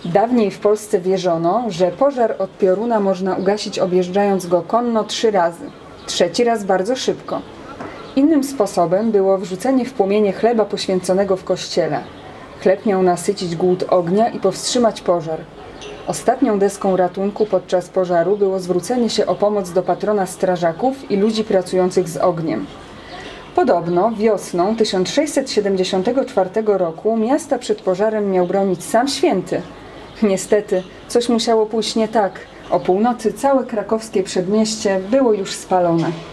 Dawniej w Polsce wierzono, że pożar od pioruna można ugasić objeżdżając go konno 3 razy. 3. raz bardzo szybko. Innym sposobem było wrzucenie w płomienie chleba poświęconego w kościele. Chleb miał nasycić głód ognia i powstrzymać pożar. Ostatnią deską ratunku podczas pożaru było zwrócenie się o pomoc do patrona strażaków i ludzi pracujących z ogniem. Podobno wiosną 1674 roku miasta przed pożarem miał bronić sam święty. Niestety, coś musiało pójść nie tak. O północy całe krakowskie przedmieście było już spalone.